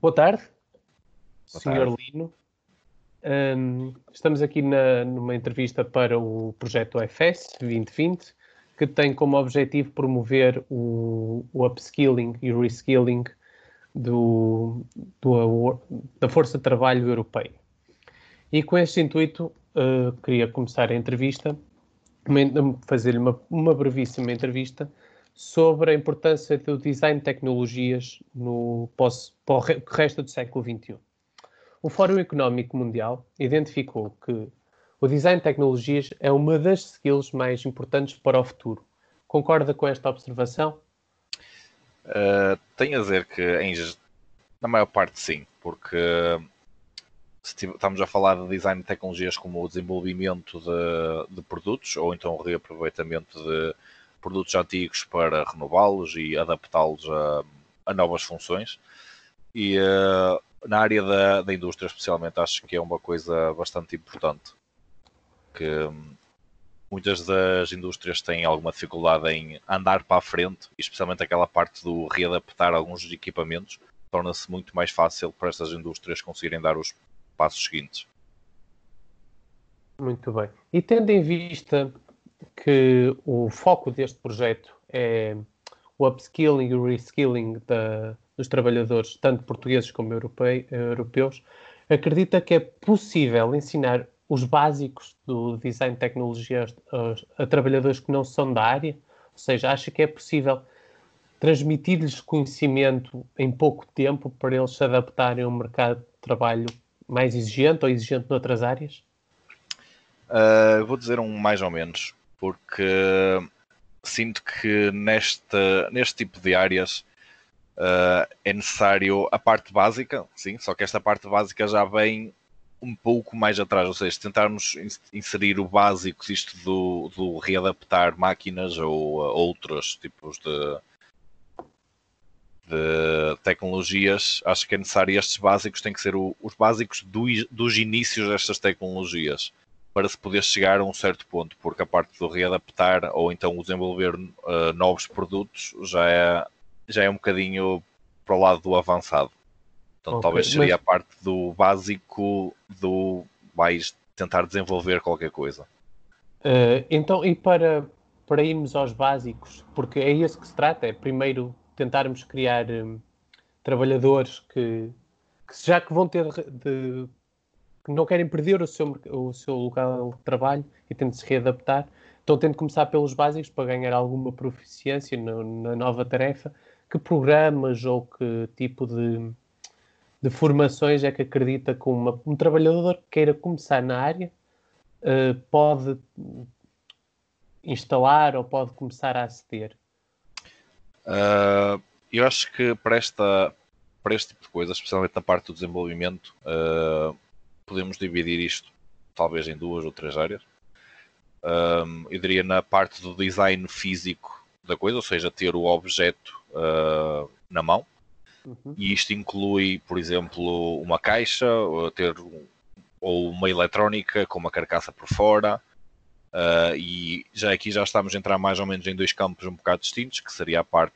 Boa tarde, Boa Sr. tarde. Lino. Estamos aqui numa entrevista para o projeto OFS 2020, que tem como objetivo promover o upskilling e o reskilling da força de trabalho europeia. E com este intuito, queria começar a entrevista, fazer-lhe uma brevíssima entrevista sobre a importância do design de tecnologias para o resto do século XXI. O Fórum Económico Mundial identificou que o design de tecnologias é uma das skills mais importantes para o futuro. Concorda com esta observação? Tenho a dizer que na maior parte sim, porque estamos a falar de design de tecnologias como o desenvolvimento de produtos ou então o reaproveitamento de produtos antigos para renová-los e adaptá-los a novas funções. E na área da indústria especialmente acho que é uma coisa bastante importante, que muitas das indústrias têm alguma dificuldade em andar para a frente, especialmente aquela parte do readaptar alguns dos equipamentos, torna-se muito mais fácil para estas indústrias conseguirem dar os passos seguintes. Muito bem. E tendo em vista que o foco deste projeto é o upskilling e o reskilling dos trabalhadores, tanto portugueses como europeus, acredita que é possível ensinar os básicos do design de tecnologia a trabalhadores que não são da área? Ou seja, acha que é possível transmitir-lhes conhecimento em pouco tempo para eles se adaptarem a um mercado de trabalho mais exigente ou exigente noutras áreas? Vou dizer um mais ou menos, porque sinto que neste tipo de áreas é necessário a parte básica, sim, só que esta parte básica já vem um pouco mais atrás, ou seja, tentarmos inserir o básico disto do readaptar máquinas ou outros tipos de tecnologias, acho que é necessário estes básicos, têm que ser os básicos dos inícios destas tecnologias, para se poder chegar a um certo ponto, porque a parte do readaptar ou então o desenvolver novos produtos já é um bocadinho para o lado do avançado. Então talvez seria a parte do básico do vais tentar desenvolver qualquer coisa. Então, e para irmos aos básicos, porque é isso que se trata, é primeiro tentarmos criar trabalhadores que já que vão ter que não querem perder o seu local de trabalho e têm de se readaptar, então tendo de começar pelos básicos para ganhar alguma proficiência na nova tarefa. Que programas ou que tipo de formações é que acredita que um trabalhador que queira começar na área pode instalar ou pode começar a aceder? Eu acho que para este tipo de coisas, especialmente na parte do desenvolvimento, podemos dividir isto talvez em 2 ou 3 áreas. Eu diria na parte do design físico da coisa, ou seja, ter o objeto na mão. E isto inclui, por exemplo, uma caixa, ou uma eletrónica com uma carcaça por fora. E aqui já estamos a entrar mais ou menos em 2 campos um bocado distintos, que seria a parte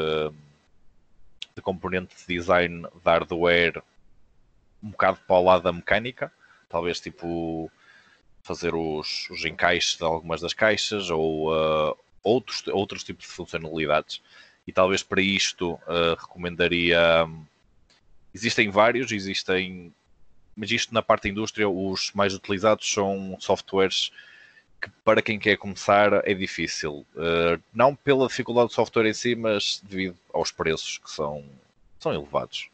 de componente de design de hardware um bocado para o lado da mecânica, talvez tipo fazer os encaixes de algumas das caixas ou outros tipos de funcionalidades. E talvez para isto recomendaria... Existem vários, mas isto na parte da indústria, os mais utilizados são softwares que para quem quer começar é difícil. Não pela dificuldade do software em si, mas devido aos preços que são elevados.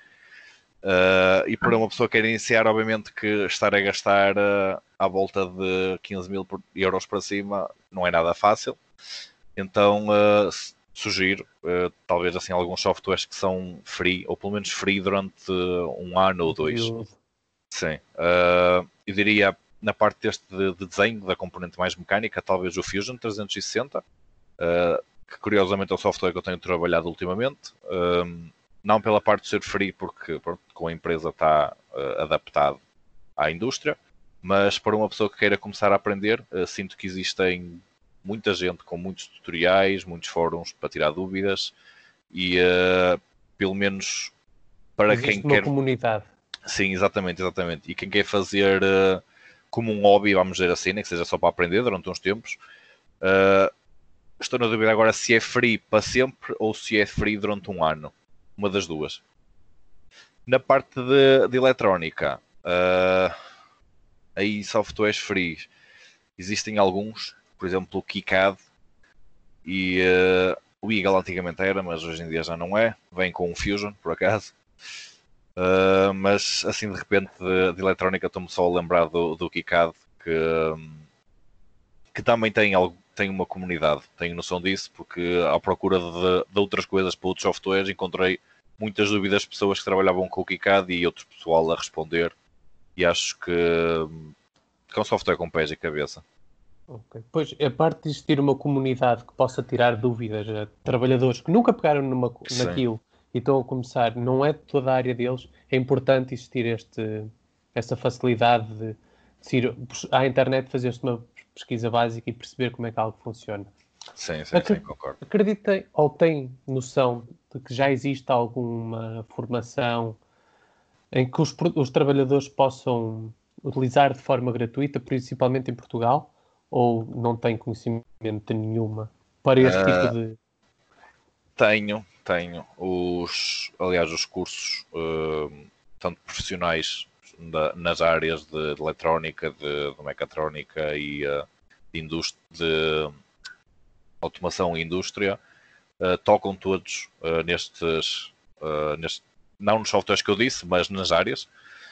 E para uma pessoa que quer iniciar, obviamente que estar a gastar à volta de 15.000 euros para cima não é nada fácil. Então sugiro talvez assim alguns softwares que são free, ou pelo menos free durante 1 ano ou 2. Sim. Eu diria na parte deste de desenho da componente mais mecânica, talvez o Fusion 360, que curiosamente é o software que eu tenho trabalhado ultimamente. Não pela parte de ser free, porque com a empresa está adaptado à indústria, mas para uma pessoa que queira começar a aprender, sinto que existem muita gente com muitos tutoriais, muitos fóruns para tirar dúvidas e pelo menos para Existe quem uma quer... comunidade. Sim, exatamente. E quem quer fazer como um hobby, vamos dizer assim, né, que seja só para aprender durante uns tempos. Estou na dúvida agora se é free para sempre ou se é free durante um ano. Uma das duas. Na parte de eletrónica, aí softwares free. Existem alguns, por exemplo o KiCad e o Eagle antigamente era, mas hoje em dia já não é. Vem com o Fusion, por acaso. Mas assim de repente de eletrónica estou-me só a lembrar do KiCad que também tem uma comunidade, tenho noção disso, porque à procura de outras coisas para outros softwares encontrei muitas dúvidas de pessoas que trabalhavam com o KiCad e outro pessoal a responder, e acho que é um software com pés e cabeça. Okay. Pois, a parte de existir uma comunidade que possa tirar dúvidas a trabalhadores que nunca pegaram Sim, naquilo e estão a começar, não é de toda a área deles, é importante existir essa facilidade de ir à internet, fazer-se uma pesquisa básica e perceber como é que algo funciona. sim, concordo. Acreditem ou têm noção de que já existe alguma formação em que os trabalhadores possam utilizar de forma gratuita, principalmente em Portugal, ou não têm conhecimento nenhuma para este tipo de... Tenho. Aliás, os cursos, tanto profissionais nas áreas de eletrónica, de mecatrónica e de automação e indústria, tocam todos não nos softwares que eu disse, mas nas áreas.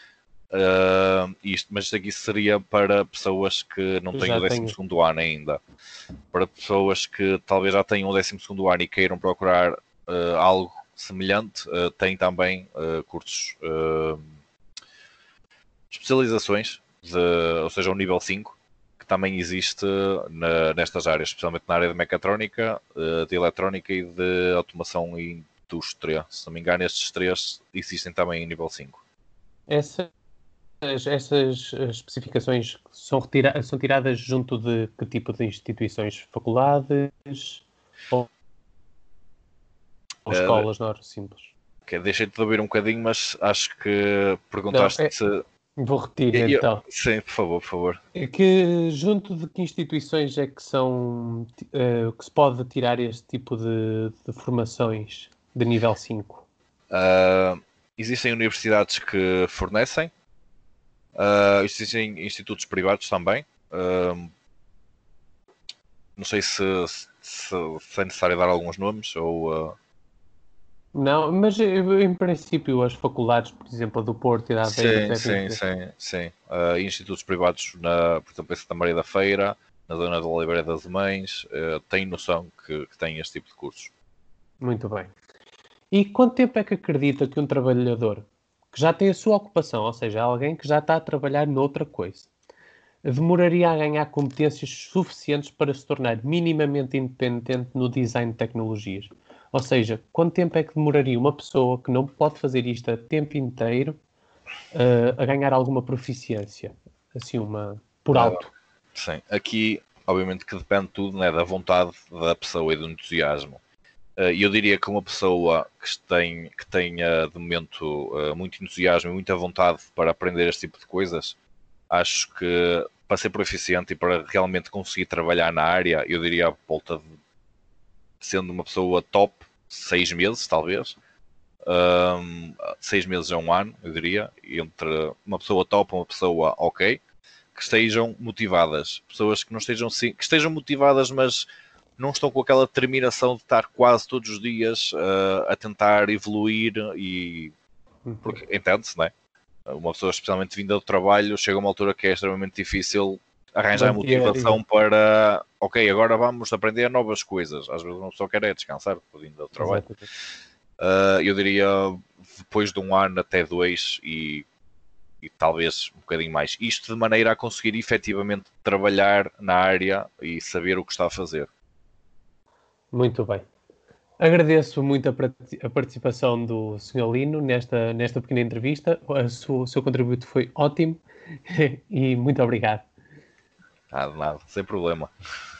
Mas isto aqui seria para pessoas que não têm o 12º ano ainda. Para pessoas que talvez já tenham o 12º ano e queiram procurar algo semelhante, tem também cursos, especializações, ou seja, o nível 5, que também existe nestas áreas, especialmente na área de mecatrónica, de eletrónica e de automação e indústria. Se não me engano, estes três existem também em nível 5. Essas especificações são tiradas junto de que tipo de instituições? Faculdades ou escolas normais simples? Deixei-te de ouvir um bocadinho, mas acho que Não, perguntaste se... vou repetir então. Sim, por favor, por favor. É que junto de que instituições é que que se pode tirar este tipo de formações de nível 5? Existem universidades que fornecem, existem institutos privados também. Não sei se é necessário dar alguns nomes ou... Não, mas em princípio as faculdades, por exemplo, a do Porto e da Aveiro devem ter. Sim. Institutos privados, por exemplo, em Santa Maria da Feira, na zona de Oliveira das Mães, têm noção que têm este tipo de cursos. Muito bem. E quanto tempo é que acredita que um trabalhador que já tem a sua ocupação, ou seja, alguém que já está a trabalhar noutra coisa, demoraria a ganhar competências suficientes para se tornar minimamente independente no design de tecnologias? Ou seja, quanto tempo é que demoraria uma pessoa que não pode fazer isto a tempo inteiro a ganhar alguma proficiência? Assim, por alto. Sim, aqui obviamente que depende tudo, né, da vontade da pessoa e do entusiasmo. E eu diria que uma pessoa que tenha de momento muito entusiasmo e muita vontade para aprender este tipo de coisas, acho que para ser proficiente e para realmente conseguir trabalhar na área, eu diria a volta de, sendo uma pessoa top, 6 meses talvez. 6 meses a um ano, eu diria, entre uma pessoa top e uma pessoa ok, que estejam motivadas. Pessoas que não estejam, sim, que estejam motivadas, mas não estão com aquela determinação de estar quase todos os dias a tentar evoluir e... Porque, entende-se, não é? Uma pessoa especialmente vinda do trabalho chega a uma altura que é extremamente difícil arranjar motivação para ok, agora vamos aprender novas coisas. Às vezes uma pessoa quer é descansar vindo do trabalho. Eu diria depois de um ano até 2 e talvez um bocadinho mais. Isto de maneira a conseguir efetivamente trabalhar na área e saber o que está a fazer. Muito bem. Agradeço muito a participação do Sr. Lino nesta pequena entrevista. O seu contributo foi ótimo e muito obrigado. Nada, sem problema.